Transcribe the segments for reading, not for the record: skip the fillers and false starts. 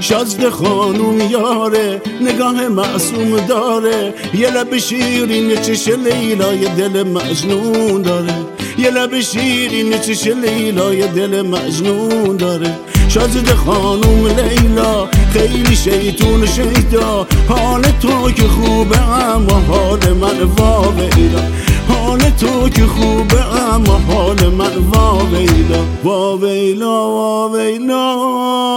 شازده خانوم یاره، نگاه معصوم داره، یه لب شیرین چش لیلای دل مجنون داره، یه لب شیرین چش لیلای دل مجنون داره. شازده خانوم لیلا خیلی شیطون شیدا، حال تو که خوبه اما حال من واویلا، حال تو که خوبه اما حال من واویلا، واویلا واویلا.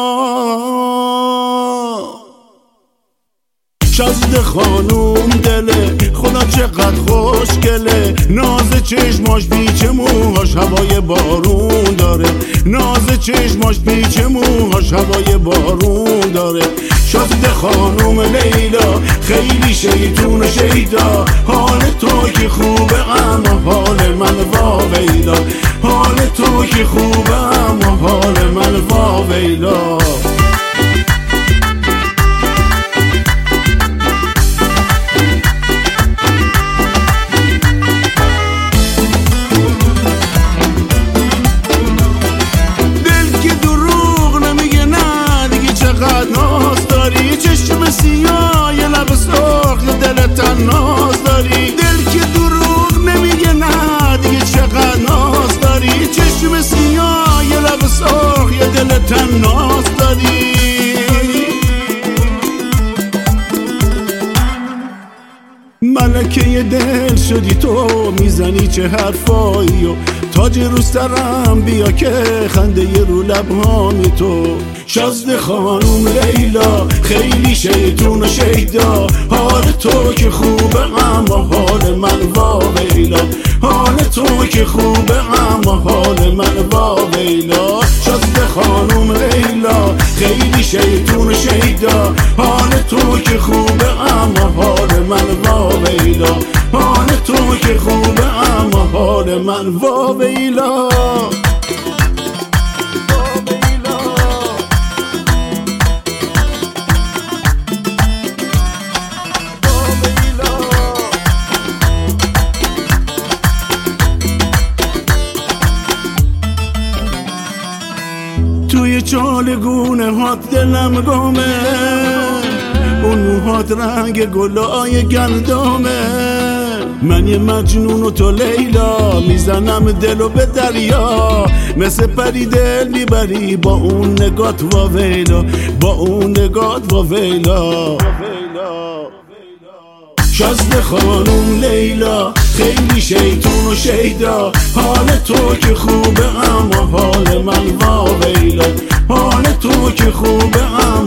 شازده خانوم دله، خدا چقدر خوشگله، ناز چشماش پیچ موهاش هوای بارون داره، ناز چشماش پیچ موهاش هوای بارون داره. شازده خانوم لیلا خیلی شیطون و شیدا، حال تو که خوبه اما حال من واویلا، حال تو که خوبه اما حال من واویلا. چشم سیاه یه لب سرخ یه دل تناز داری، دل که دروغ نمیگه نه دیگه چقدر ناز داری. چشم سیاه یه لب سرخ یه دل تناز داری. ملکه دل شدی تو، میزنی چه حرفایی و تاج روسترم بیا که خنده رو لبهامی تو. شازده خانوم لیلا خیلی شیطون و شیدا، حال تو که خوبه اما حال من واویلا، حال تو که خوبه اما حال من واویلا. شازده خانوم لیلا خیلی شیطون و شیدا، حال تو که خوبه اما حال من واویلا، حال تو که خوبه اما حال من واویلا. توی چالگونه هات دلم گمه، اون موهات رنگ گلای گندمه. من یه مجنون و تو لیلا، میزنم دلو به دریا، مثل پری دل میبری با اون نگات واویلا، با اون نگات واویلا. شازده خانوم لیلا خیلی شیطون و شیدا، حال تو که خوبه اما حال من واویلا، حال تو که خوبه اما